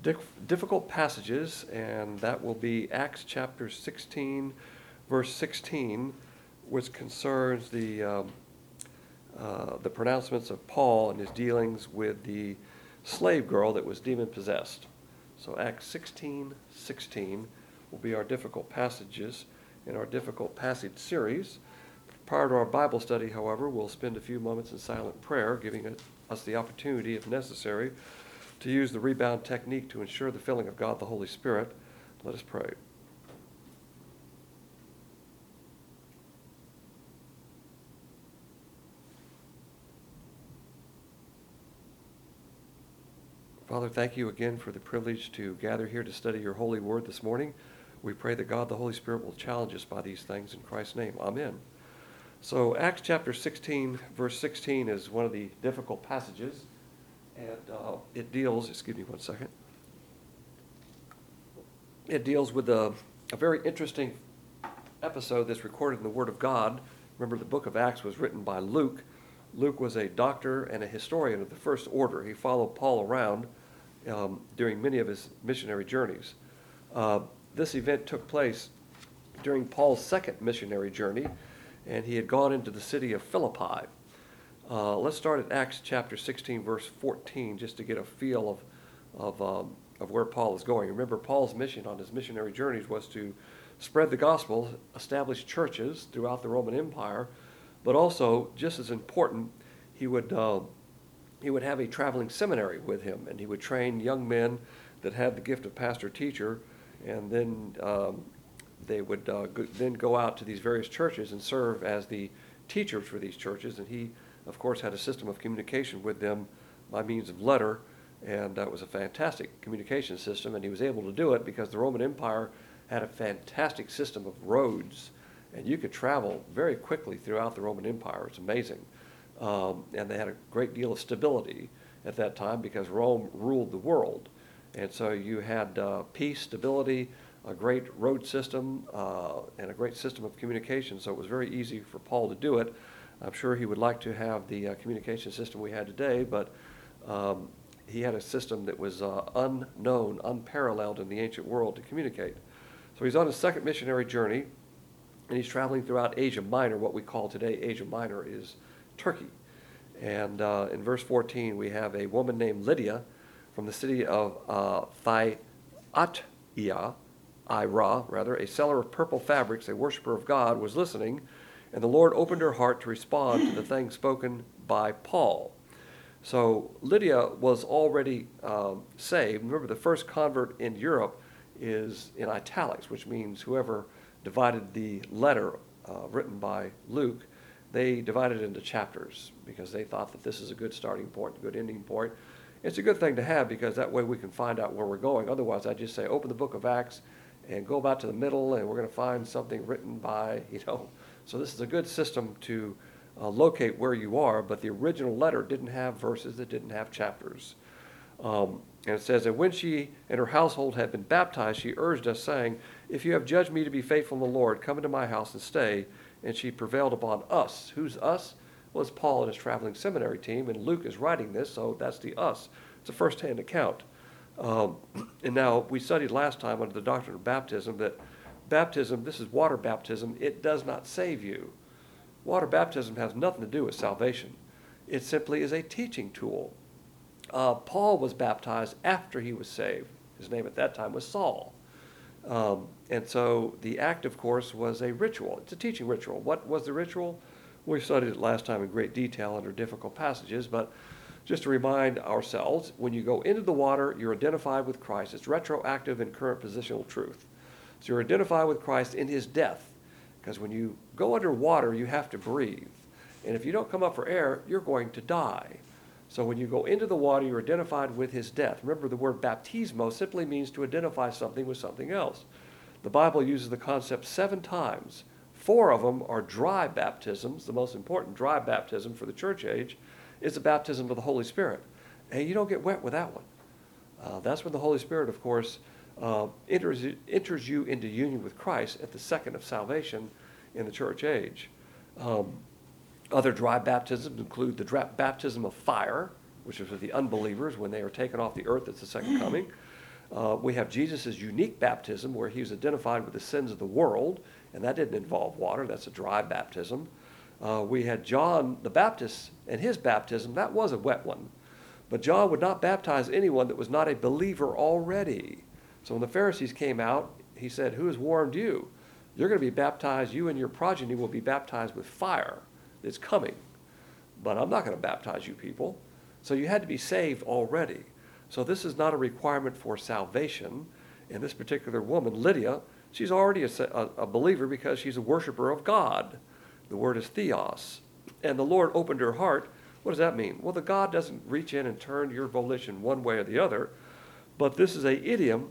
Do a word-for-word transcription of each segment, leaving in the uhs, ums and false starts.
difficult passages, and that will be Acts chapter sixteen, verse sixteen, which concerns the um, uh, the pronouncements of Paul and his dealings with the slave girl that was demon-possessed. So Acts sixteen, sixteen will be our difficult passages in our difficult passage series. Prior to our Bible study, however, we'll spend a few moments in silent prayer, giving us the opportunity, if necessary, to use the rebound technique to ensure the filling of God the Holy Spirit. Let us pray. Father, thank you again for the privilege to gather here to study your holy word this morning. We pray that God the Holy Spirit will challenge us by these things in Christ's name. Amen. So Acts chapter sixteen, verse sixteen is one of the difficult passages, and uh, it deals, excuse me one second, it deals with a, a very interesting episode that's recorded in the Word of God. Remember, the book of Acts was written by Luke. Luke was a doctor and a historian of the first order. He followed Paul around um, during many of his missionary journeys. Uh, this event took place during Paul's second missionary journey, and he had gone into the city of Philippi. Uh, let's start at Acts chapter sixteen, verse fourteen, just to get a feel of, of, um, of where Paul is going. Remember, Paul's mission on his missionary journeys was to spread the gospel, establish churches throughout the Roman Empire, but also, just as important, he would uh, he would have a traveling seminary with him, and he would train young men that had the gift of pastor-teacher, and then um, they would uh, go, then go out to these various churches and serve as the teachers for these churches. And he, of course, had a system of communication with them by means of letter, and that was a fantastic communication system, and he was able to do it because the Roman Empire had a fantastic system of roads, and you could travel very quickly throughout the Roman Empire. It's amazing. Um, and they had a great deal of stability at that time because Rome ruled the world. And so you had uh, peace, stability, a great road system, uh, and a great system of communication. So it was very easy for Paul to do it. I'm sure he would like to have the uh, communication system we had today, but um, he had a system that was uh, unknown, unparalleled in the ancient world to communicate. So he's on his second missionary journey, and he's traveling throughout Asia Minor. What we call today Asia Minor is Turkey. And uh, in verse fourteen, we have a woman named Lydia from the city of uh, Thyatira, Ira, rather, a seller of purple fabrics, a worshiper of God, was listening, and the Lord opened her heart to respond to the things spoken by Paul. So Lydia was already um, saved. Remember, the first convert in Europe is in italics, which means whoever divided the letter uh, written by Luke, they divided it into chapters because they thought that this is a good starting point, a good ending point. It's a good thing to have because that way we can find out where we're going. Otherwise, I just say open the book of Acts and go about to the middle, and we're going to find something written by, you know. So this is a good system to uh, locate where you are, but the original letter didn't have verses, it didn't have chapters. Um, and it says that when she and her household had been baptized, she urged us, saying, if you have judged me to be faithful in the Lord, come into my house and stay. And she prevailed upon us. Who's us? Well, it's Paul and his traveling seminary team, and Luke is writing this, so that's the us. It's a first-hand account. Um, and now, we studied last time under the doctrine of baptism that baptism, this is water baptism, it does not save you. Water baptism has nothing to do with salvation. It simply is a teaching tool. Uh, Paul was baptized after he was saved. His name at that time was Saul. Um, and so the act, of course, was a ritual. It's a teaching ritual. What was the ritual? We studied it last time in great detail under difficult passages, but just to remind ourselves, when you go into the water, you're identified with Christ. It's retroactive and current positional truth. So you're identified with Christ in his death, because when you go underwater, you have to breathe. And if you don't come up for air, you're going to die. So when you go into the water, you're identified with his death. Remember, the word baptismo simply means to identify something with something else. The Bible uses the concept seven times. Four of them are dry baptisms. The most important dry baptism for the church age is the baptism of the Holy Spirit. And you don't get wet with that one. Uh, that's when the Holy Spirit, of course, uh, enters, enters you into union with Christ at the second of salvation in the church age. Um, Other dry baptisms include the dra- baptism of fire, which is for the unbelievers when they are taken off the earth at the second coming. Uh, we have Jesus' unique baptism where he was identified with the sins of the world, and that didn't involve water. That's a dry baptism. Uh, we had John the Baptist and his baptism. That was a wet one. But John would not baptize anyone that was not a believer already. So when the Pharisees came out, he said, who has warned you? You're going to be baptized, you and your progeny will be baptized with fire. It's coming. But I'm not going to baptize you people. So you had to be saved already. So this is not a requirement for salvation. And this particular woman, Lydia, she's already a, a, a believer because she's a worshiper of God. The word is theos. And the Lord opened her heart. What does that mean? Well, the God doesn't reach in and turn your volition one way or the other. But this is an idiom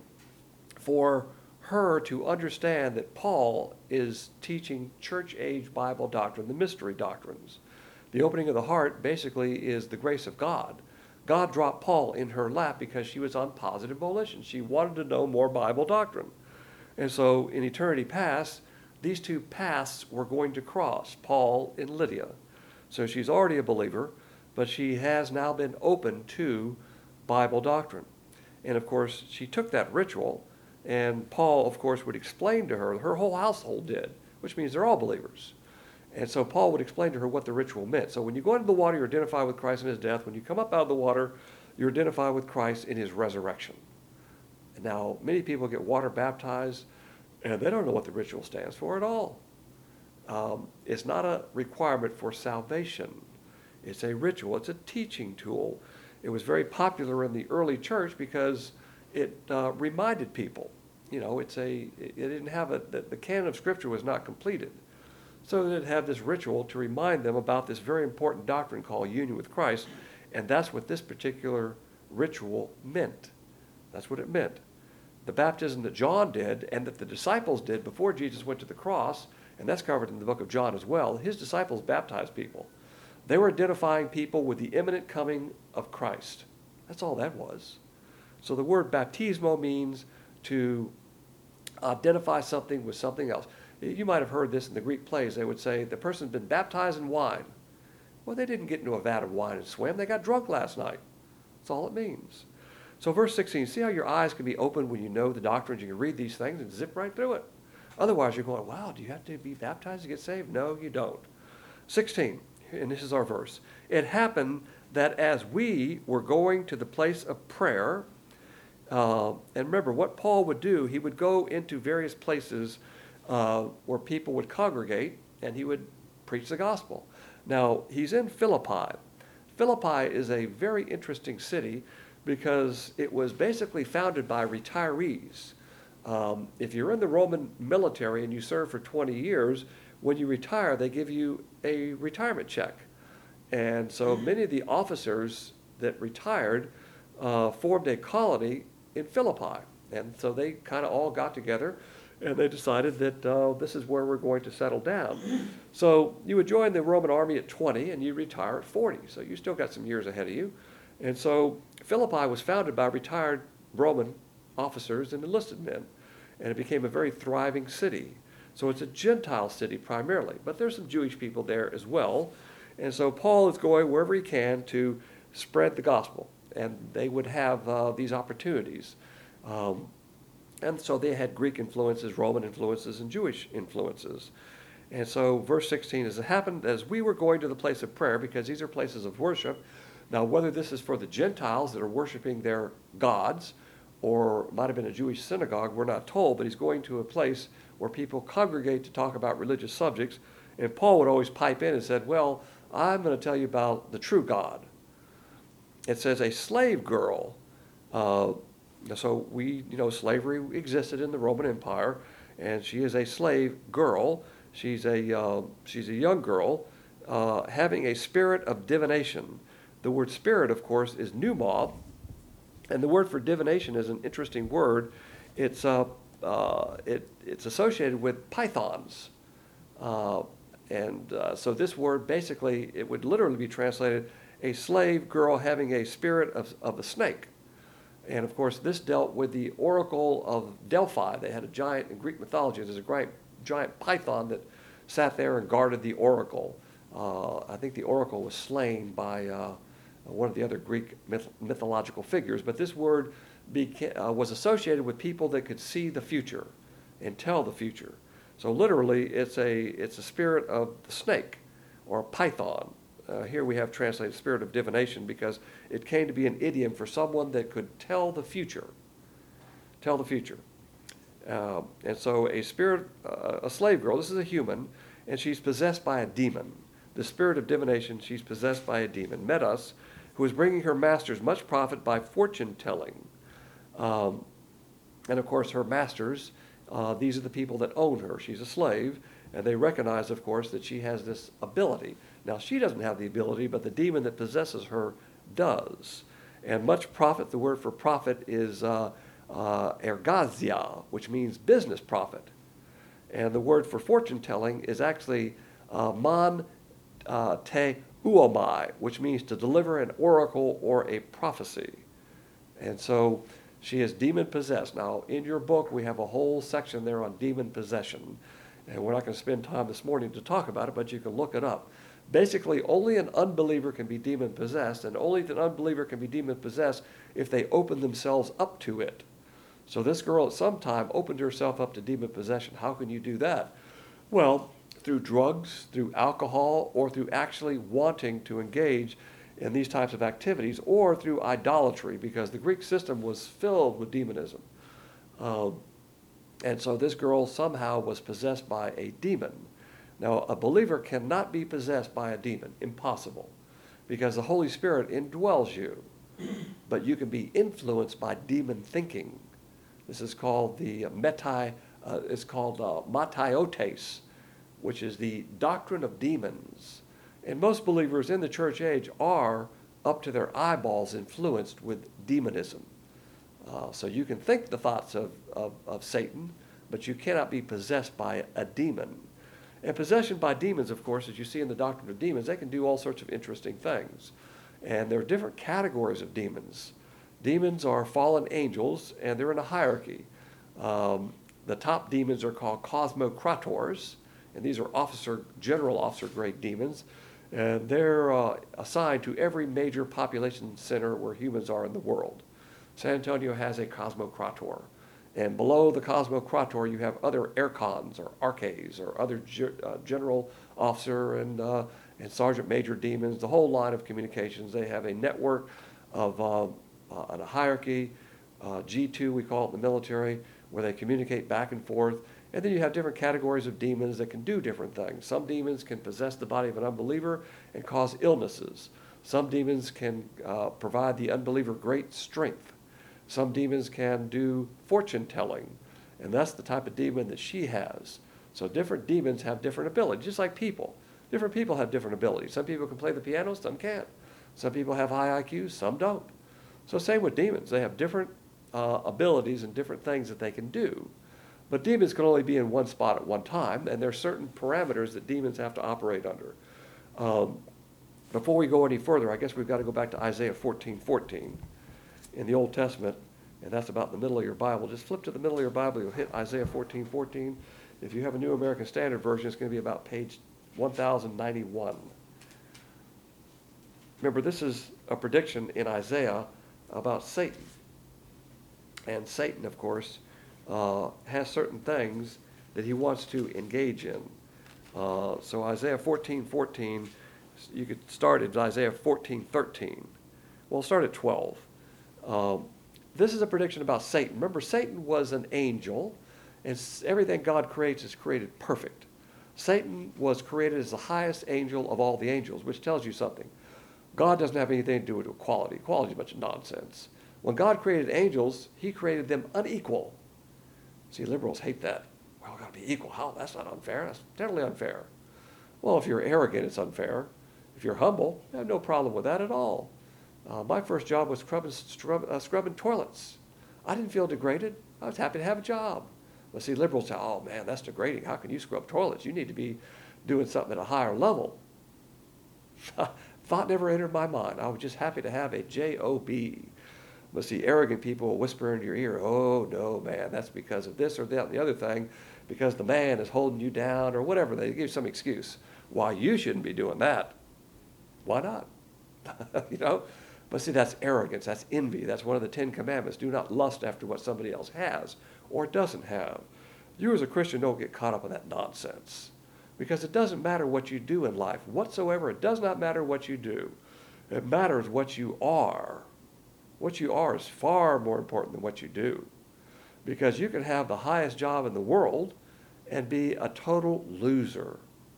for her to understand that Paul is teaching church-age Bible doctrine, the mystery doctrines. The opening of the heart basically is the grace of God. God dropped Paul in her lap because she was on positive volition. She wanted to know more Bible doctrine. And so in eternity past, these two paths were going to cross, Paul and Lydia. So she's already a believer, but she has now been open to Bible doctrine. And of course, she took that ritual, and Paul, of course, would explain to her, her whole household did, which means they're all believers. And so Paul would explain to her what the ritual meant. So when you go into the water, you identify with Christ in his death. When you come up out of the water, you identify with Christ in his resurrection. And now, many people get water baptized, and they don't know what the ritual stands for at all. Um, it's not a requirement for salvation. It's a ritual. It's a teaching tool. It was very popular in the early church because it uh, reminded people. You know, it's a, it, it didn't have a, the, the canon of Scripture was not completed. So they'd have this ritual to remind them about this very important doctrine called union with Christ, and that's what this particular ritual meant. That's what it meant. The baptism that John did and that the disciples did before Jesus went to the cross, and that's covered in the book of John as well, his disciples baptized people. They were identifying people with the imminent coming of Christ. That's all that was. So the word baptismo means to identify something with something else. You might have heard this in the Greek plays. They would say, the person's been baptized in wine. Well, they didn't get into a vat of wine and swim. They got drunk last night. That's all it means. So verse sixteen, see how your eyes can be opened when you know the doctrines. You can read these things and zip right through it. Otherwise, you're going, wow, do you have to be baptized to get saved? No, you don't. sixteen, and this is our verse. It happened that as we were going to the place of prayer, uh, and remember what Paul would do, he would go into various places uh, where people would congregate, and he would preach the gospel. Now, he's in Philippi. Philippi is a very interesting city because it was basically founded by retirees. Um, if you're in the Roman military and you serve for twenty years, when you retire, they give you a retirement check. And so many of the officers that retired uh, formed a colony in Philippi. And so they kind of all got together and they decided that uh, this is where we're going to settle down. So you would join the Roman army at twenty and you retire at forty. So you still got some years ahead of you. And so Philippi was founded by retired Roman officers and enlisted men. And it became a very thriving city. So it's a Gentile city primarily, but there's some Jewish people there as well. And so Paul is going wherever he can to spread the gospel. And they would have uh, these opportunities. Um, and so they had Greek influences, Roman influences, and Jewish influences. And so verse sixteen, as it happened, as we were going to the place of prayer, because these are places of worship. Now, whether this is for the Gentiles that are worshiping their gods, or might have been a Jewish synagogue, we're not told, but he's going to a place where people congregate to talk about religious subjects. And Paul would always pipe in and said, well, I'm going to tell you about the true God. It says a slave girl. Uh, so we, you know, slavery existed in the Roman Empire, and she is a slave girl. She's a, uh, she's a young girl uh, having a spirit of divination. The word spirit, of course, is pneuma, and the word for divination is an interesting word. It's uh, uh, it, it's associated with pythons. Uh, and uh, so this word basically, it would literally be translated a slave girl having a spirit of, of a snake. And of course, this dealt with the oracle of Delphi. They had a giant, in Greek mythology, there's a giant, giant python that sat there and guarded the oracle. Uh, I think the oracle was slain by uh, uh, one of the other Greek myth- mythological figures. But this word beca- uh, was associated with people that could see the future and tell the future. So literally, it's a it's a spirit of the snake or a python. Uh, here we have translated spirit of divination because it came to be an idiom for someone that could tell the future. Tell the future. Uh, and so a spirit, uh, a slave girl, this is a human, and she's possessed by a demon. The spirit of divination, she's possessed by a demon. Medas, who is bringing her masters much profit by fortune telling. Um, and of course, her masters, uh, these are the people that own her. She's a slave, and they recognize, of course, that she has this ability. Now, she doesn't have the ability, but the demon that possesses her does. And much profit, the word for profit is uh, uh, ergazia, which means business profit. And the word for fortune telling is actually uh, man uh, te uomai, which means to deliver an oracle or a prophecy. And so she is demon possessed. Now, in your book, we have a whole section there on demon possession. And we're not going to spend time this morning to talk about it, but you can look it up. Basically, only an unbeliever can be demon possessed, and only an unbeliever can be demon possessed if they open themselves up to it. So this girl at some time opened herself up to demon possession. How can you do that? Well, through drugs, through alcohol, or through actually wanting to engage in these types of activities, or through idolatry, because the Greek system was filled with demonism. Um, and so this girl somehow was possessed by a demon. Now, a believer cannot be possessed by a demon. Impossible. Because the Holy Spirit indwells you. But you can be influenced by demon thinking. This is called the metai, uh, it's called uh, matiotes, which is the doctrine of demons. And most believers in the church age are up to their eyeballs influenced with demonism. Uh, so you can think the thoughts of, of, of Satan, but you cannot be possessed by a demon. And possession by demons, of course, as you see in the doctrine of demons, they can do all sorts of interesting things. And there are different categories of demons. Demons are fallen angels, and they're in a hierarchy. Um, the top demons are called cosmocrators, and these are officer, general officer grade demons. And they're uh, assigned to every major population center where humans are in the world. San Antonio has a cosmocrator. And below the cosmocrator, you have other archons or arches or other ge- uh, general officer and, uh, and sergeant major demons, the whole line of communications. They have a network of uh, uh, a hierarchy, uh, G two we call it in the military, where they communicate back and forth. And then you have different categories of demons that can do different things. Some demons can possess the body of an unbeliever and cause illnesses. Some demons can uh, provide the unbeliever great strength. Some demons can do fortune telling, and that's the type of demon that she has. So different demons have different abilities, just like people. Different people have different abilities. Some people can play the piano, some can't. Some people have high I Qs, some don't. So same with demons. They have different uh, abilities and different things that they can do. But demons can only be in one spot at one time, and there are certain parameters that demons have to operate under. Um, before we go any further, I guess we've got to go back to Isaiah fourteen fourteen. In the Old Testament, and that's about the middle of your Bible. Just flip to the middle of your Bible, you'll hit Isaiah fourteen fourteen. If you have a New American Standard Version, it's going to be about page one thousand ninety-one. Remember, this is a prediction in Isaiah about Satan. And Satan, of course, uh, has certain things that he wants to engage in. Uh, so Isaiah fourteen fourteen, you could start at Isaiah fourteen thirteen. Well, start at twelve. Um, this is a prediction about Satan. Remember, Satan was an angel, and everything God creates is created perfect. Satan was created as the highest angel of all the angels, which tells you something. God doesn't have anything to do with equality. Equality is a bunch of nonsense. When God created angels, he created them unequal. See, liberals hate that. Well, got to be equal. How? That's not unfair. That's totally unfair. Well, if you're arrogant, it's unfair. If you're humble, I have no problem with that at all. Uh, my first job was scrubbing, scrub, uh, scrubbing toilets. I didn't feel degraded. I was happy to have a job. But see, liberals say, oh man, that's degrading. How can you scrub toilets? You need to be doing something at a higher level. Thought never entered my mind. I was just happy to have a job. But see, arrogant people will whisper into your ear, oh no, man, that's because of this or that and the other thing, because the man is holding you down or whatever. They give some excuse why you shouldn't be doing that. Why not? you know? But see, that's arrogance. That's envy. That's one of the Ten Commandments. Do not lust after what somebody else has or doesn't have. You as a Christian don't get caught up in that nonsense, because it doesn't matter what you do in life whatsoever. It does not matter what you do. It matters what you are. What you are is far more important than what you do, because you can have the highest job in the world and be a total loser.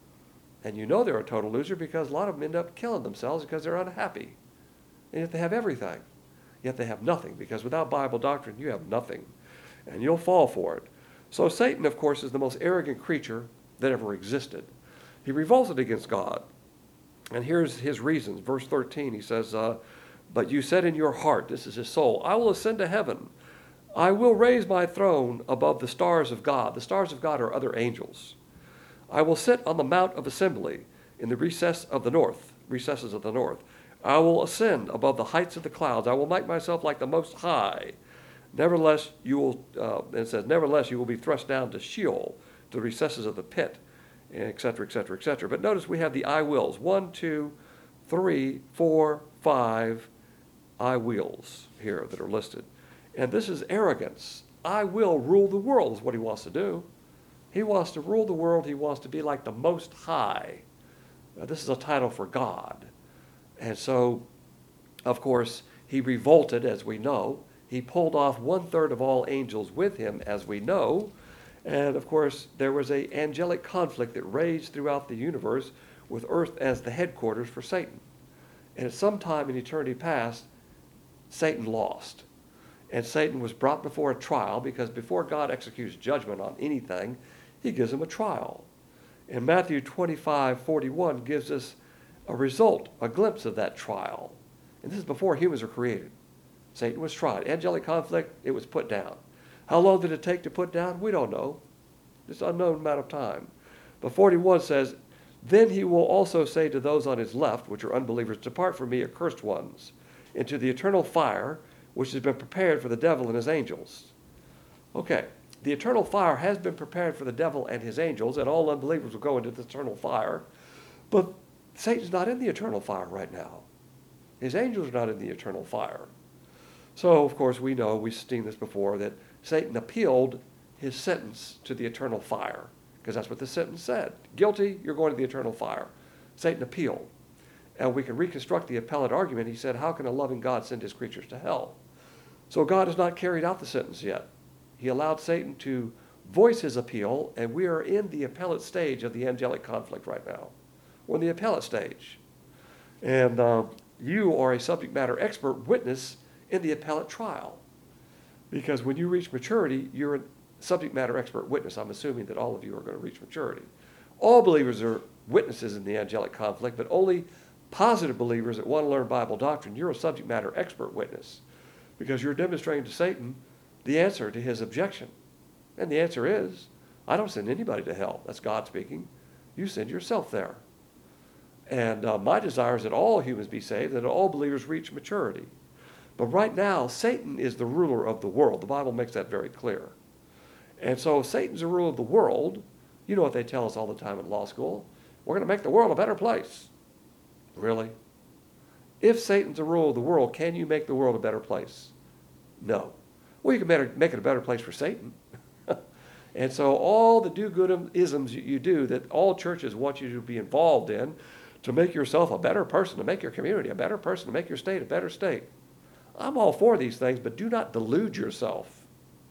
And you know they're a total loser because a lot of them end up killing themselves because they're unhappy. And yet they have everything. Yet they have nothing, because without Bible doctrine, you have nothing. And you'll fall for it. So Satan, of course, is the most arrogant creature that ever existed. He revolted against God. And here's his reasons. Verse thirteen, he says, uh, but you said in your heart, this is his soul, I will ascend to heaven. I will raise my throne above the stars of God. The stars of God are other angels. I will sit on the mount of assembly in the recess of the north, recesses of the north. I will ascend above the heights of the clouds. I will make myself like the Most High. Nevertheless, you will, uh, it says, nevertheless, you will be thrust down to Sheol, to the recesses of the pit, et cetera, et cetera, et cetera. But notice we have the I wills. One, two, three, four, five I wills here that are listed. And this is arrogance. I will rule the world is what he wants to do. He wants to rule the world. He wants to be like the Most High. Now, this is a title for God. And so, of course, he revolted, as we know. He pulled off one-third of all angels with him, as we know. And, of course, there was an angelic conflict that raged throughout the universe with earth as the headquarters for Satan. And at some time in eternity past, Satan lost. And Satan was brought before a trial, because before God executes judgment on anything, he gives him a trial. And Matthew twenty-five forty-one gives us a result, a glimpse of that trial. And this is before humans were created. Satan was tried. Angelic conflict, it was put down. How long did it take to put down? We don't know. It's an unknown amount of time. But forty-one says, then he will also say to those on his left, which are unbelievers, depart from me, accursed ones, into the eternal fire, which has been prepared for the devil and his angels. Okay, the eternal fire has been prepared for the devil and his angels, and all unbelievers will go into the eternal fire. But Satan's not in the eternal fire right now. His angels are not in the eternal fire. So, of course, we know, we've seen this before, that Satan appealed his sentence to the eternal fire, because that's what the sentence said. Guilty, you're going to the eternal fire. Satan appealed. And we can reconstruct the appellate argument. He said, how can a loving God send his creatures to hell? So God has not carried out the sentence yet. He allowed Satan to voice his appeal, and we are in the appellate stage of the angelic conflict right now. We're in the appellate stage. And uh, you are a subject matter expert witness in the appellate trial. Because when you reach maturity, you're a subject matter expert witness. I'm assuming that all of you are going to reach maturity. All believers are witnesses in the angelic conflict, but only positive believers that want to learn Bible doctrine, you're a subject matter expert witness, because you're demonstrating to Satan the answer to his objection. And the answer is, I don't send anybody to hell. That's God speaking. You send yourself there. And uh, my desire is that all humans be saved, that all believers reach maturity. But right now, Satan is the ruler of the world. The Bible makes that very clear. And so if Satan's the ruler of the world, you know what they tell us all the time in law school, we're going to make the world a better place. Really? If Satan's the ruler of the world, can you make the world a better place? No. Well, you can better, make it a better place for Satan. And so all the do-goodisms you do that all churches want you to be involved in to make yourself a better person, to make your community a better person, to make your state a better state. I'm all for these things, but do not delude yourself.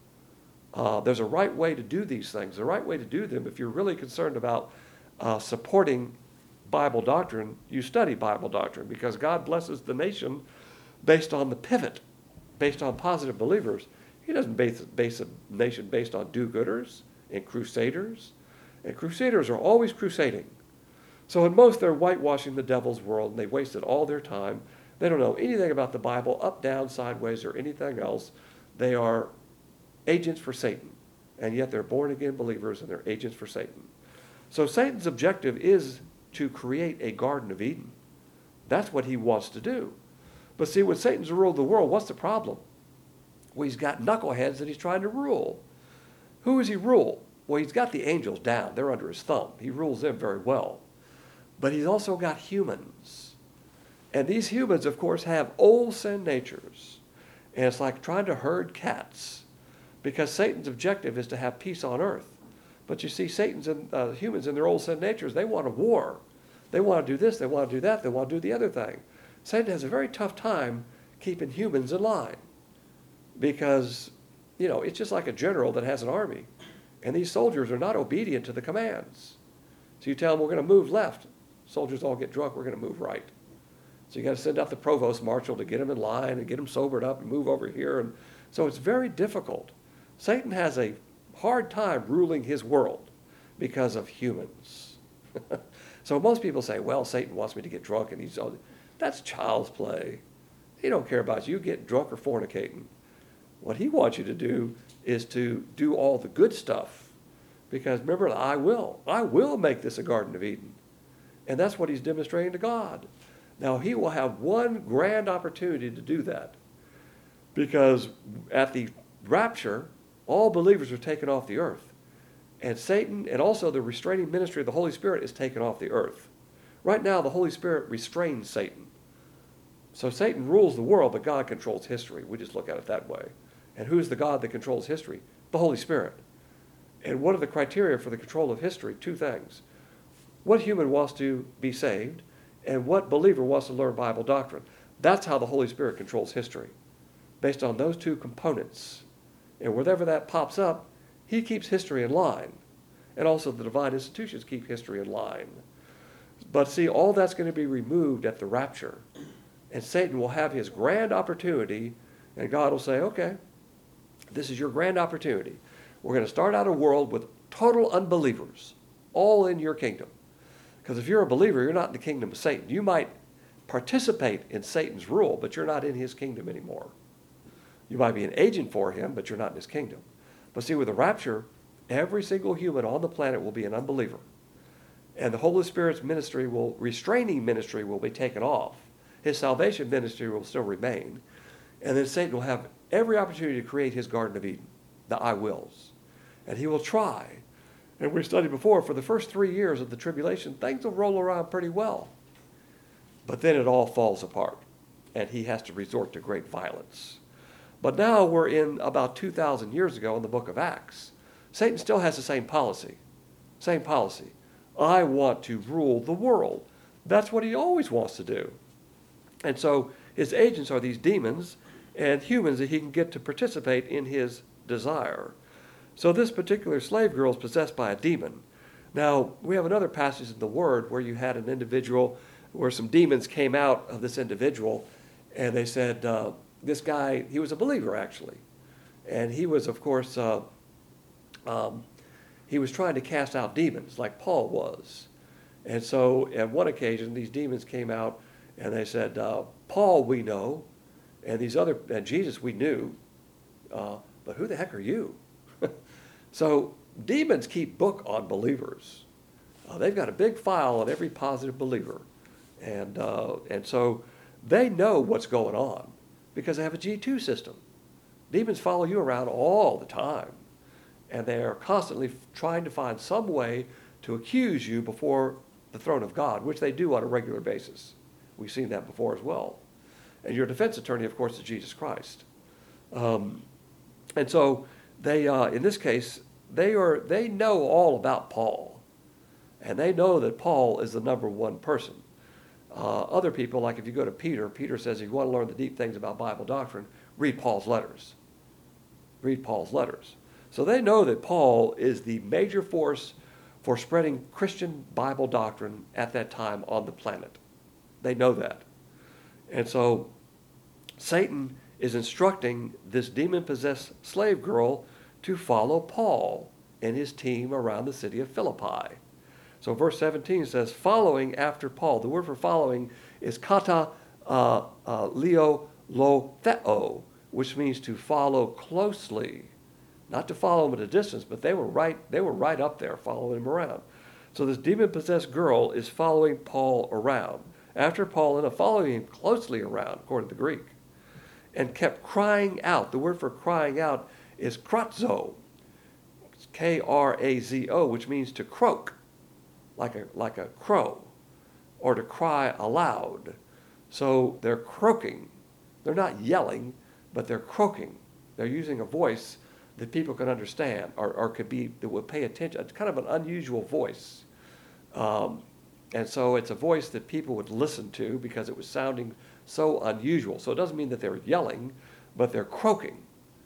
Uh, there's a right way to do these things, the right way to do them. If you're really concerned about uh, supporting Bible doctrine, you study Bible doctrine, because God blesses the nation based on the pivot, based on positive believers. He doesn't base, base a nation based on do-gooders and crusaders. And crusaders are always crusading. So in most, they're whitewashing the devil's world, and they've wasted all their time. They don't know anything about the Bible, up, down, sideways, or anything else. They are agents for Satan, and yet they're born-again believers, and they're agents for Satan. So Satan's objective is to create a Garden of Eden. That's what he wants to do. But see, when Satan's the ruler of the world, what's the problem? Well, he's got knuckleheads that he's trying to rule. Who does he rule? Well, he's got the angels down. They're under his thumb. He rules them very well. But he's also got humans. And these humans, of course, have old sin natures. And it's like trying to herd cats, because Satan's objective is to have peace on earth. But you see, Satan's and uh, humans in their old sin natures, they want a war. They want to do this, they want to do that, they want to do the other thing. Satan has a very tough time keeping humans in line, because, you know, it's just like a general that has an army, and these soldiers are not obedient to the commands. So you tell them, we're going to move left. Soldiers all get drunk, we're going to move right. So you got to send out the provost marshal to get them in line and get them sobered up and move over here. And so it's very difficult. Satan has a hard time ruling his world because of humans. So most people say, well, Satan wants me to get drunk, and he's all, that's child's play. He don't care about you getting drunk or fornicating. What he wants you to do is to do all the good stuff. Because remember, I will. I will make this a Garden of Eden. And that's what he's demonstrating to God. Now, he will have one grand opportunity to do that, because at the rapture, all believers are taken off the earth. And Satan, and also the restraining ministry of the Holy Spirit, is taken off the earth. Right now, the Holy Spirit restrains Satan. So Satan rules the world, but God controls history. We just look at it that way. And who's the God that controls history? The Holy Spirit. And what are the criteria for the control of history? Two things. What human wants to be saved, and what believer wants to learn Bible doctrine. That's how the Holy Spirit controls history, based on those two components. And wherever that pops up, he keeps history in line. And also the divine institutions keep history in line. But see, all that's going to be removed at the rapture. And Satan will have his grand opportunity, and God will say, okay, this is your grand opportunity. We're going to start out a world with total unbelievers, all in your kingdom. Because if you're a believer, you're not in the kingdom of Satan. You might participate in Satan's rule, but you're not in his kingdom anymore. You might be an agent for him, but you're not in his kingdom. But see, with the rapture, every single human on the planet will be an unbeliever. And the Holy Spirit's ministry will, restraining ministry will be taken off. His salvation ministry will still remain. And then Satan will have every opportunity to create his Garden of Eden, the I wills. And he will try. And we studied before, for the first three years of the tribulation, things will roll around pretty well. But then it all falls apart, and he has to resort to great violence. But now we're in about two thousand years ago in the book of Acts. Satan still has the same policy. Same policy. I want to rule the world. That's what he always wants to do. And so his agents are these demons and humans that he can get to participate in his desire. So this particular slave girl is possessed by a demon. Now, we have another passage in the Word where you had an individual, where some demons came out of this individual, and they said, uh, this guy, he was a believer actually. And he was, of course, uh, um, he was trying to cast out demons like Paul was. And so at one occasion, these demons came out and they said, uh, Paul we know, and these other, and Jesus we knew, uh, but who the heck are you? So demons keep book on believers. Uh, they've got a big file on every positive believer. And, uh, and so they know what's going on because they have a G two system. Demons follow you around all the time. And they are constantly trying to find some way to accuse you before the throne of God, which they do on a regular basis. We've seen that before as well. And your defense attorney, of course, is Jesus Christ. Um, and so they, uh, in this case, they are they know all about Paul. And they know that Paul is the number one person. Uh, other people, like if you go to Peter, Peter says if you want to learn the deep things about Bible doctrine, read Paul's letters. Read Paul's letters. So they know that Paul is the major force for spreading Christian Bible doctrine at that time on the planet. They know that. And so Satan is instructing this demon-possessed slave girl to follow Paul and his team around the city of Philippi. So verse seventeen says, following after Paul. The word for following is kata uh, uh, leo lo theo, which means to follow closely. Not to follow him at a distance, but they were right, they were right up there following him around. So this demon-possessed girl is following Paul around. After Paul, and following him closely around, according to the Greek, and kept crying out. The word for crying out is krazo, K R A Z O, which means to croak, like a, like a crow, or to cry aloud. So they're croaking. They're not yelling, but they're croaking. They're using a voice that people can understand or, or could be, that would pay attention. It's kind of an unusual voice. Um, and so it's a voice that people would listen to because it was sounding so unusual. So it doesn't mean that they're yelling, but they're croaking.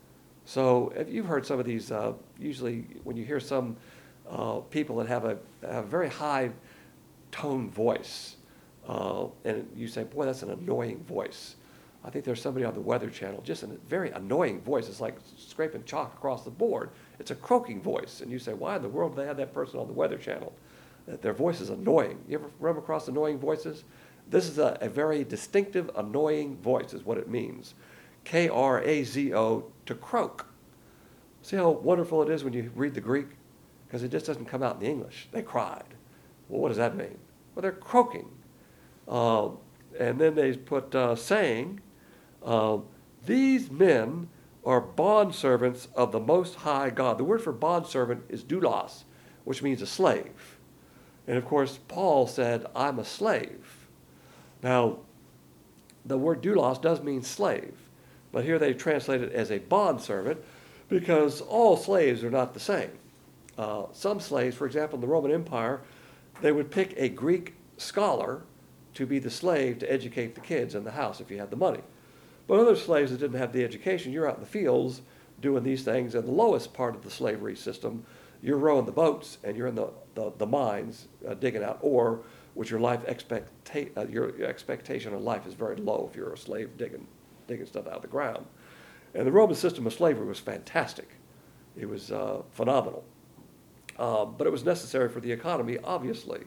So if you've heard some of these, uh, usually when you hear some uh, people that have a, have a very high tone voice, uh, and you say, boy, that's an annoying voice. I think there's somebody on the Weather Channel, just a very annoying voice. It's like scraping chalk across the board. It's a croaking voice. And you say, why in the world do they have that person on the Weather Channel? That their voice is annoying. You ever run across annoying voices? This is a, a very distinctive, annoying voice is what it means. K R A Z O, to croak. See how wonderful it is when you read the Greek? Because it just doesn't come out in the English. They cried. Well, what does that mean? Well, they're croaking. Uh, and then they put uh, saying, uh, these men are bondservants of the Most High God. The word for bondservant is doulos, which means a slave. And of course, Paul said, I'm a slave. Now, the word doulos does mean slave, but here they translate it as a bondservant because all slaves are not the same. Uh, some slaves, for example, in the Roman Empire, they would pick a Greek scholar to be the slave to educate the kids in the house if you had the money. But other slaves that didn't have the education, you're out in the fields doing these things. And the lowest part of the slavery system, you're rowing the boats and you're in the, the, the mines uh, digging out ore, which your life expecta- uh, your expectation of life is very low if you're a slave digging, digging stuff out of the ground. And the Roman system of slavery was fantastic. It was uh, phenomenal. Uh, but it was necessary for the economy, obviously.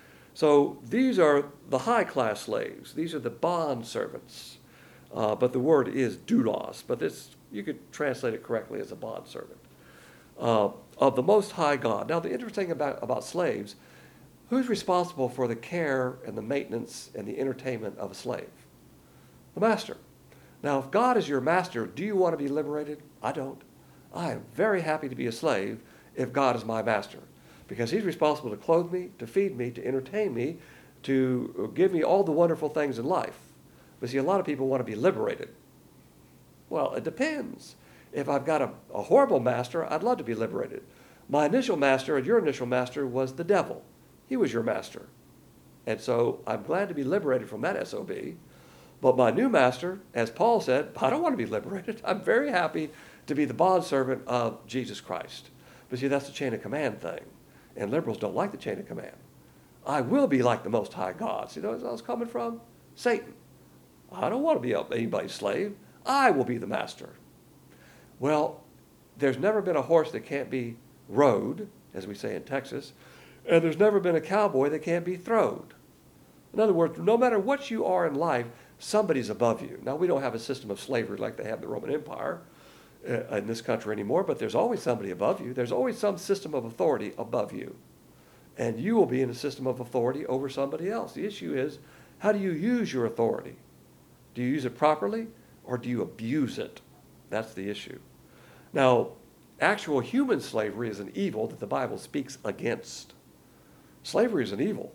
So these are the high-class slaves. These are the bond servants. Uh, but the word is doulos, but this, you could translate it correctly as a bond servant. Uh, of the Most High God. Now, the interesting about, about slaves, who's responsible for the care and the maintenance and the entertainment of a slave? The master. Now, if God is your master, do you want to be liberated? I don't. I am very happy to be a slave if God is my master, because he's responsible to clothe me, to feed me, to entertain me, to give me all the wonderful things in life. But see, a lot of people want to be liberated. Well, it depends. If I've got a, a horrible master, I'd love to be liberated. My initial master and your initial master was the devil. He was your master. And so I'm glad to be liberated from that S O B. But my new master, as Paul said, I don't want to be liberated. I'm very happy to be the bondservant of Jesus Christ. But see, that's the chain of command thing. And liberals don't like the chain of command. I will be like the Most High God. See where I was coming from? Satan. I don't want to be anybody's slave. I will be the master. Well, there's never been a horse that can't be rode, as we say in Texas, and there's never been a cowboy that can't be throwed. In other words, no matter what you are in life, somebody's above you. Now, we don't have a system of slavery like they have in the Roman Empire uh, in this country anymore, but there's always somebody above you. There's always some system of authority above you. And you will be in a system of authority over somebody else. The issue is, how do you use your authority? Do you use it properly, or do you abuse it? That's the issue. Now, actual human slavery is an evil that the Bible speaks against. Slavery is an evil,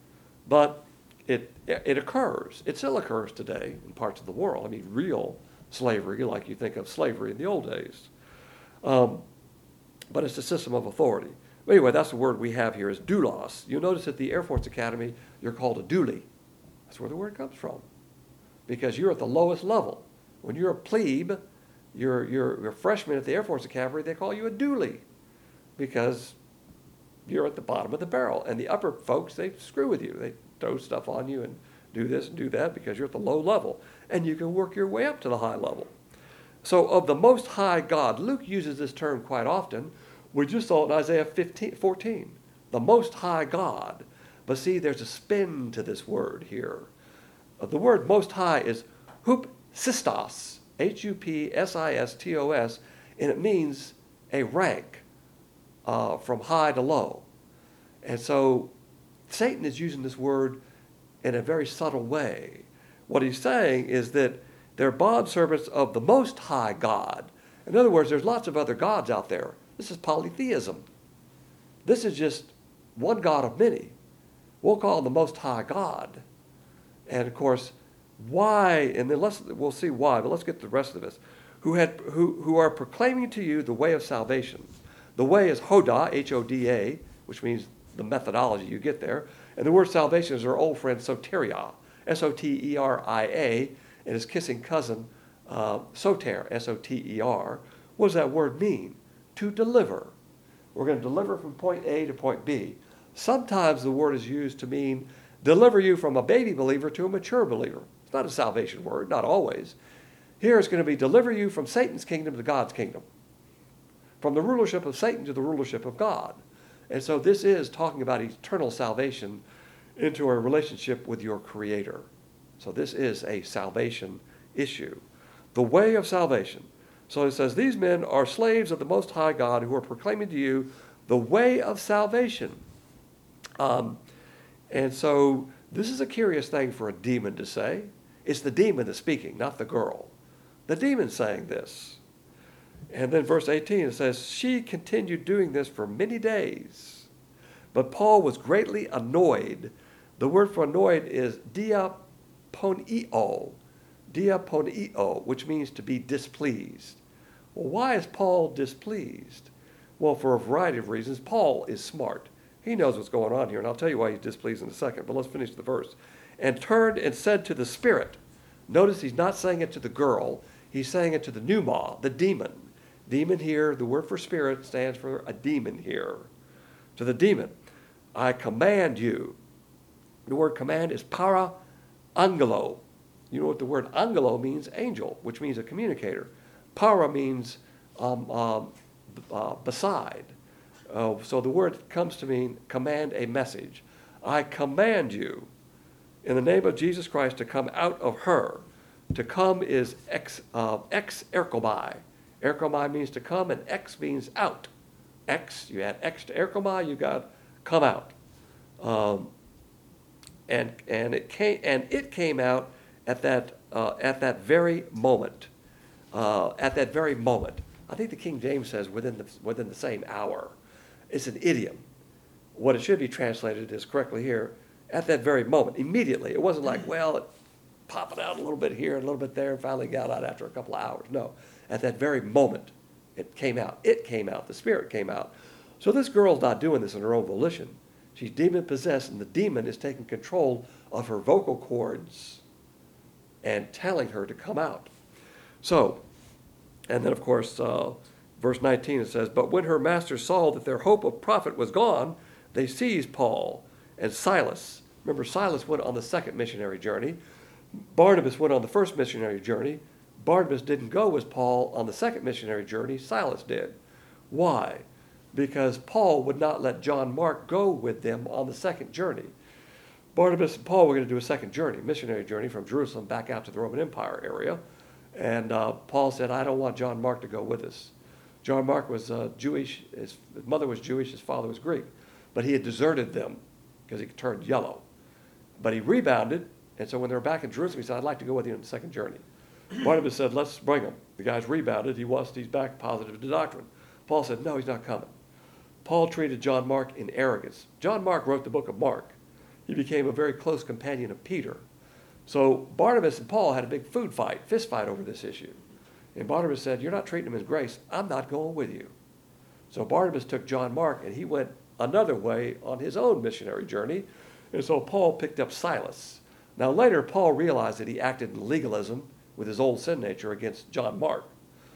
but it it occurs. It still occurs today in parts of the world. I mean, real slavery, like you think of slavery in the old days. Um, but it's a system of authority. But anyway, that's the word we have here is doulos. You'll notice at the Air Force Academy, you're called a dually. That's where the word comes from, because you're at the lowest level. When you're a plebe, you're, you're, you're a freshman at the Air Force Academy, they call you a dually, because you're at the bottom of the barrel. And the upper folks, they screw with you. They throw stuff on you and do this and do that because you're at the low level. And you can work your way up to the high level. So of the Most High God, Luke uses this term quite often. We just saw it in Isaiah fifteen, fourteen, the Most High God. But see, there's a spin to this word here. Uh, the word Most High is hupsistos, H U P S I S T O S, and it means a rank uh, from high to low. And so Satan is using this word in a very subtle way. What he's saying is that they're bondservants of the Most High God. In other words, there's lots of other gods out there. This is polytheism. This is just one God of many. We'll call him the Most High God. And of course, Why, and then let's, we'll see why, but let's get the rest of this. Who, had, who, who are proclaiming to you the way of salvation. The way is Hoda, H O D A, which means the methodology you get there. And the word salvation is our old friend soteria, S O T E R I A, and his kissing cousin, uh, soter, S O T E R. What does that word mean? To deliver. We're going to deliver from point A to point B. Sometimes the word is used to mean deliver you from a baby believer to a mature believer. It's not a salvation word, not always. Here it's going to be deliver you from Satan's kingdom to God's kingdom. From the rulership of Satan to the rulership of God. And so this is talking about eternal salvation into a relationship with your Creator. So this is a salvation issue. The way of salvation. So it says, these men are slaves of the Most High God who are proclaiming to you the way of salvation. Um, and so this is a curious thing for a demon to say. It's the demon that's speaking, not the girl. The demon's saying this. And then verse eighteen, it says, she continued doing this for many days. But Paul was greatly annoyed. The word for annoyed is diaponeo, diaponeo, which means to be displeased. Well, why is Paul displeased? Well, for a variety of reasons. Paul is smart. He knows what's going on here, and I'll tell you why he's displeased in a second, but let's finish the verse. And turned and said to the spirit. Notice he's not saying it to the girl. He's saying it to the pneuma, the demon. Demon here, the word for spirit stands for a demon here. To the demon, I command you. The word command is para angelo. You know what the word angelo means? Angel, which means a communicator. Para means um, um, uh, beside. Uh, so the word comes to mean command a message. I command you in the name of Jesus Christ to come out of her. To come is ex, uh, ex erkomai. Erkomai means to come, and ex means out. Ex, you add ex to erkomai, you got come out. Um, and and it came and it came out at that uh, at that very moment. Uh, at that very moment, I think the King James says within the within the same hour. It's an idiom. What it should be translated is correctly here. At that very moment, immediately. It wasn't like, well, it popping out a little bit here and a little bit there, and finally got out after a couple of hours. No, at that very moment, it came out. It came out. The Spirit came out. So this girl's not doing this in her own volition. She's demon-possessed, and the demon is taking control of her vocal cords and telling her to come out. So, and then, of course, uh, verse nineteen, it says, but when her masters saw that their hope of profit was gone, they seized Paul and Silas. Remember, Silas went on the second missionary journey. Barnabas went on the first missionary journey. Barnabas didn't go with Paul on the second missionary journey. Silas did. Why? Because Paul would not let John Mark go with them on the second journey. Barnabas and Paul were going to do a second journey, missionary journey from Jerusalem back out to the Roman Empire area. And uh, Paul said, I don't want John Mark to go with us. John Mark was uh, Jewish. His mother was Jewish. His father was Greek. But he had deserted them because he turned yellow. But he rebounded. And so when they were back in Jerusalem, he said, I'd like to go with you on the second journey. Barnabas said, let's bring him. The guy's rebounded. He wants, he's back positive to doctrine. Paul said, no, he's not coming. Paul treated John Mark in arrogance. John Mark wrote the book of Mark. He became a very close companion of Peter. So Barnabas and Paul had a big food fight, fist fight over this issue. And Barnabas said, you're not treating him as grace. I'm not going with you. So Barnabas took John Mark, and he went another way on his own missionary journey. And so Paul picked up Silas. Now later, Paul realized that he acted in legalism with his old sin nature against John Mark.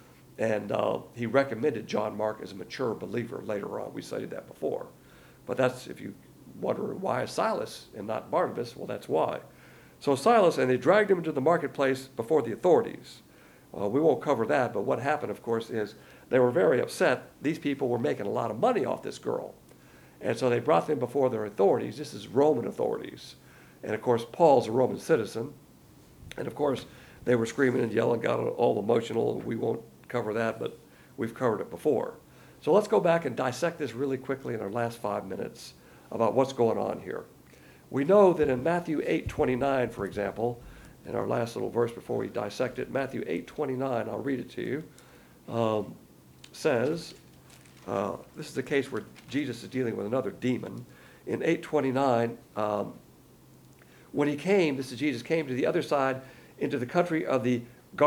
And uh, he recommended John Mark as a mature believer later on. We studied that before. But that's, if you wonder why Silas and not Barnabas, well, that's why. So Silas, and they dragged him into the marketplace before the authorities. Uh, we won't cover that, but what happened, of course, is they were very upset. These people were making a lot of money off this girl. And so they brought them before their authorities. This is Roman authorities. And, of course, Paul's a Roman citizen. And, of course, they were screaming and yelling, got all emotional. We won't cover that, but we've covered it before. So let's go back and dissect this really quickly in our last five minutes about what's going on here. We know that in Matthew eight twenty-nine, for example, in our last little verse before we dissect it, Matthew eight twenty-nine, I'll read it to you, um, says, uh, this is the case where Jesus is dealing with another demon. In eight twenty-nine, um, when he came, this is Jesus, came to the other side, into the country of the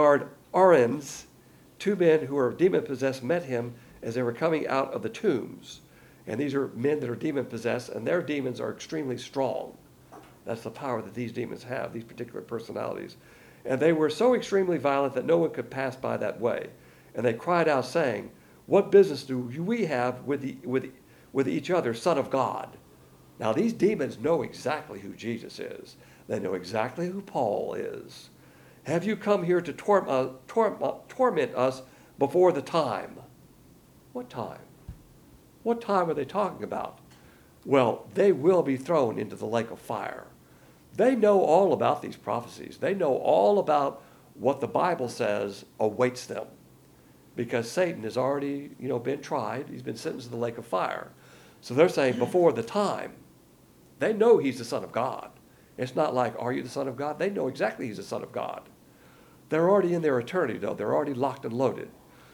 Gadarenes. Two men who are demon-possessed met him as they were coming out of the tombs. And these are men that are demon-possessed, and their demons are extremely strong. That's the power that these demons have, these particular personalities. And they were so extremely violent that no one could pass by that way. And they cried out, saying, "What business do we have with, the, with, with each other, Son of God?" Now, these demons know exactly who Jesus is. They know exactly who Paul is. "Have you come here to tor- uh, tor- uh, torment us before the time?" What time? What time are they talking about? Well, they will be thrown into the lake of fire. They know all about these prophecies. They know all about what the Bible says awaits them. Because Satan has already, you know, been tried. He's been sentenced to the lake of fire. So they're saying before the time. They know he's the Son of God. It's not like, are you the Son of God? They know exactly he's the Son of God. They're already in their eternity, though. They're already locked and loaded.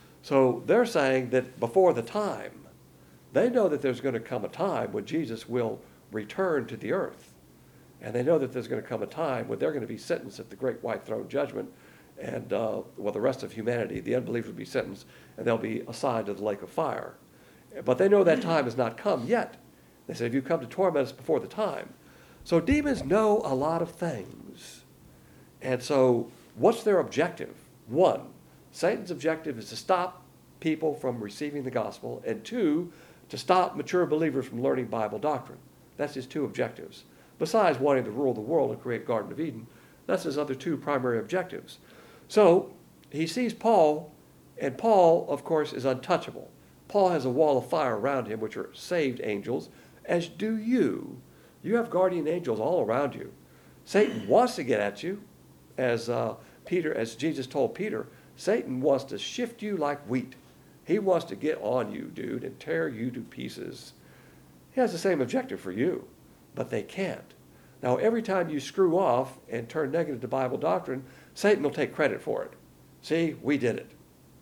So they're saying that before the time, they know that there's going to come a time when Jesus will return to the earth. And they know that there's going to come a time when they're going to be sentenced at the great white throne judgment. And, uh, well, the rest of humanity, the unbelievers, will be sentenced, and they'll be assigned to the lake of fire. But they know that time has not come yet. They say, "If you come to torment us before the time." So demons know a lot of things. And so what's their objective? One, Satan's objective is to stop people from receiving the gospel, and two, to stop mature believers from learning Bible doctrine. That's his two objectives. Besides wanting to rule the world and create Garden of Eden, that's his other two primary objectives. So he sees Paul, and Paul, of course, is untouchable. Paul has a wall of fire around him, which are saved angels, as do you. You have guardian angels all around you. Satan wants to get at you, as uh, Peter, as Jesus told Peter. Satan wants to shift you like wheat. He wants to get on you, dude, and tear you to pieces. He has the same objective for you, but they can't. Now, every time you screw off and turn negative to Bible doctrine, Satan will take credit for it. See, we did it.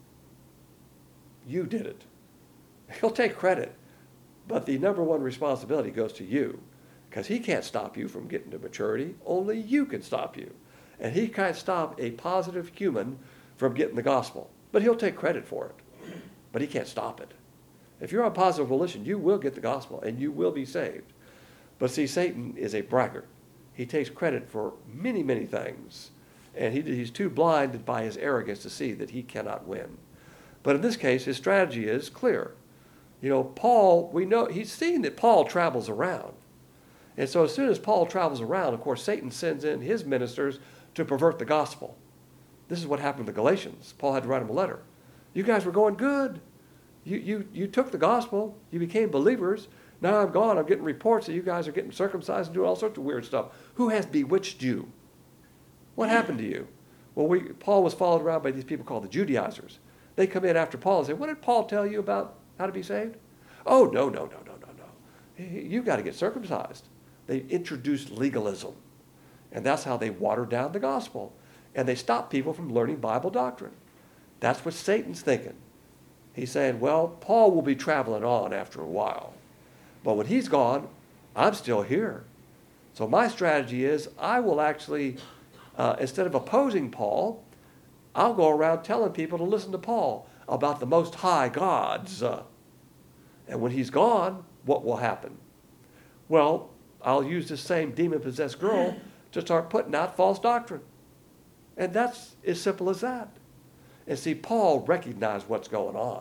You did it. He'll take credit, but the number one responsibility goes to you, because he can't stop you from getting to maturity. Only you can stop you. And he can't stop a positive human from getting the gospel, but he'll take credit for it. But he can't stop it. If you're on positive volition, you will get the gospel and you will be saved. But see, Satan is a braggart. He takes credit for many, many things. And he, he's too blinded by his arrogance to see that he cannot win. But in this case, his strategy is clear. You know, Paul, we know, he's seen that Paul travels around. And so as soon as Paul travels around, of course, Satan sends in his ministers to pervert the gospel. This is what happened to the Galatians. Paul had to write them a letter. You guys were going good. You, you, you took the gospel. You became believers. Now I'm gone. I'm getting reports that you guys are getting circumcised and doing all sorts of weird stuff. Who has bewitched you? What happened to you? Well, we, Paul was followed around by these people called the Judaizers. They come in after Paul and say, "What did Paul tell you about how to be saved?" "Oh, no, no, no, no, no, no. You've got to get circumcised." They introduced legalism. And that's how they watered down the gospel. And they stopped people from learning Bible doctrine. That's what Satan's thinking. He's saying, well, Paul will be traveling on after a while. But when he's gone, I'm still here. So my strategy is I will actually, uh, instead of opposing Paul, I'll go around telling people to listen to Paul about the Most High Gods. Uh, and when he's gone, what will happen? Well, I'll use this same demon-possessed girl to start putting out false doctrine. And that's as simple as that. And see, Paul recognized what's going on.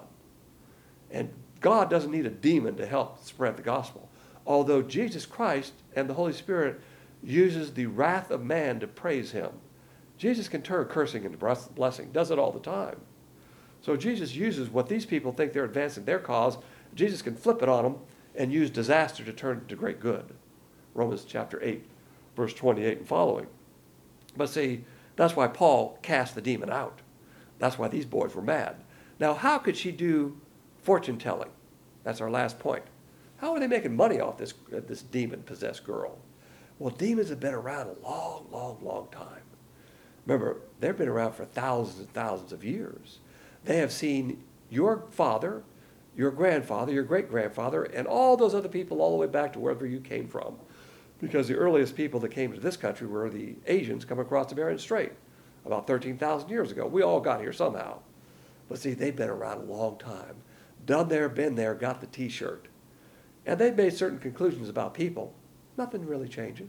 And God doesn't need a demon to help spread the gospel. Although Jesus Christ and the Holy Spirit uses the wrath of man to praise him. Jesus can turn cursing into blessing, does it all the time. So Jesus uses what these people think they're advancing their cause. Jesus can flip it on them and use disaster to turn it to great good. Romans chapter eight, verse twenty-eight and following. But see, that's why Paul cast the demon out. That's why these boys were mad. Now, how could she do fortune telling? That's our last point. How are they making money off this, uh, this demon-possessed girl? Well, demons have been around a long, long, long time. Remember, they've been around for thousands and thousands of years. They have seen your father, your grandfather, your great-grandfather, and all those other people all the way back to wherever you came from. Because the earliest people that came to this country were the Asians coming across the Bering Strait. about thirteen thousand years ago. We all got here somehow. But see, they've been around a long time. Done there, been there, got the T-shirt. And they've made certain conclusions about people. Nothing really changes.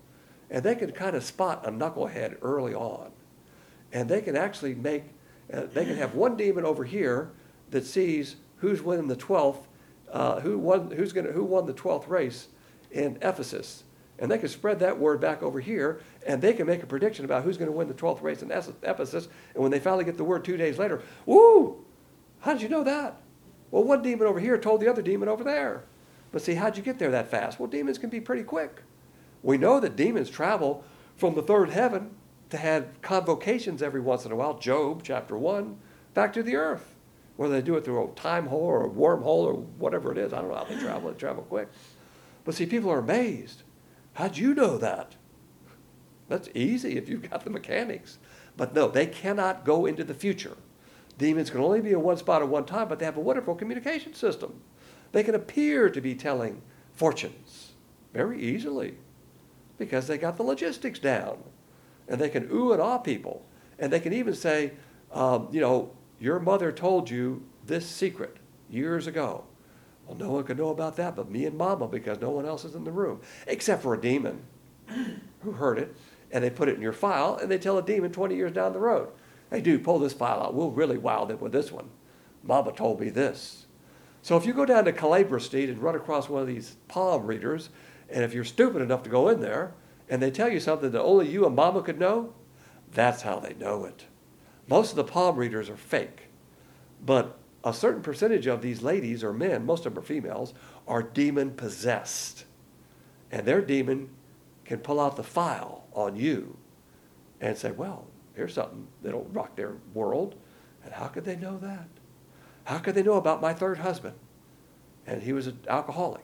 And they can kind of spot a knucklehead early on. And they can actually make, uh, they can have one demon over here that sees who's winning the twelfth, uh, who won, who's gonna, who won the twelfth race in Ephesus. And they can spread that word back over here, and they can make a prediction about who's going to win the twelfth race in Ephesus. And when they finally get the word two days later, woo, how did you know that? Well, one demon over here told the other demon over there. But see, how'd you get there that fast? Well, demons can be pretty quick. We know that demons travel from the third heaven to have convocations every once in a while, Job chapter one, back to the earth. Whether they do it through a time hole or a wormhole or whatever it is, I don't know how they travel. They travel quick. But see, people are amazed. How'd you know that? That's easy if you've got the mechanics. But no, they cannot go into the future. Demons can only be in one spot at one time, but they have a wonderful communication system. They can appear to be telling fortunes very easily because they got the logistics down. And they can ooh and ah people. And they can even say, um, you know, your mother told you this secret years ago. Well, no one could know about that but me and Mama because no one else is in the room, except for a demon who heard it, and they put it in your file, and they tell a demon twenty years down the road, hey, dude, pull this file out. We'll really wow them with this one. Mama told me this. So if you go down to Calabria Street and run across one of these palm readers, and if you're stupid enough to go in there, and they tell you something that only you and Mama could know, that's how they know it. Most of the palm readers are fake, but a certain percentage of these ladies or men, most of them are females, are demon possessed. And their demon can pull out the file on you and say, well, here's something that'll rock their world. And how could they know that? How could they know about my third husband? And he was an alcoholic.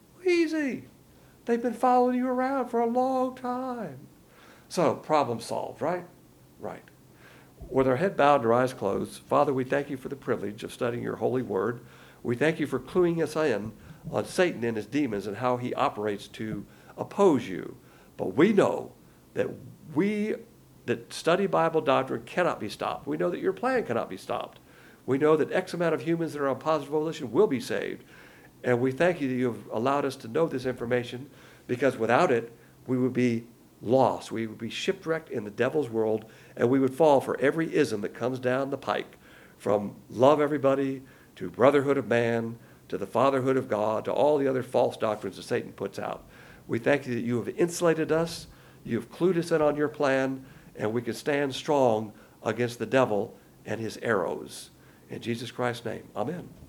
Easy. They've been following you around for a long time. So, problem solved, right? Right. With our head bowed and our eyes closed, Father, we thank you for the privilege of studying your holy word. We thank you for cluing us in on Satan and his demons and how he operates to oppose you. But we know that we that study Bible doctrine cannot be stopped. We know that your plan cannot be stopped. We know that X amount of humans that are on positive volition will be saved. And we thank you that you have allowed us to know this information, because without it, we would be lost. We would be shipwrecked in the devil's world, and we would fall for every ism that comes down the pike, from love everybody to brotherhood of man to the fatherhood of God to all the other false doctrines that Satan puts out. We thank you that you have insulated us, you have clued us in on your plan, and we can stand strong against the devil and his arrows. In Jesus Christ's name, amen.